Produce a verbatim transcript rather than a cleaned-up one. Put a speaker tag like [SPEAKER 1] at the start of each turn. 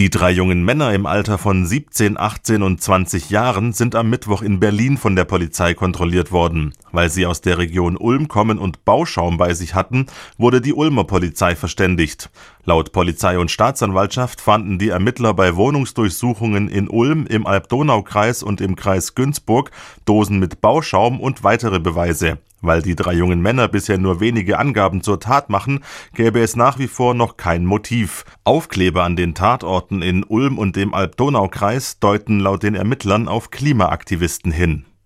[SPEAKER 1] Die drei jungen Männer im Alter von siebzehn, achtzehn und zwanzig Jahren sind am Mittwoch in Berlin von der Polizei kontrolliert worden. Weil sie aus der Region Ulm kommen und Bauschaum bei sich hatten, wurde die Ulmer Polizei verständigt. Laut Polizei und Staatsanwaltschaft fanden die Ermittler bei Wohnungsdurchsuchungen in Ulm, im Alb-Donau-Kreis und im Kreis Günzburg Dosen mit Bauschaum und weitere Beweise. Weil die drei jungen Männer bisher nur wenige Angaben zur Tat machen, gäbe es nach wie vor noch kein Motiv. Aufkleber an den Tatorten in Ulm und dem Alb-Donau-Kreis deuten laut den Ermittlern auf Klimaaktivisten hin.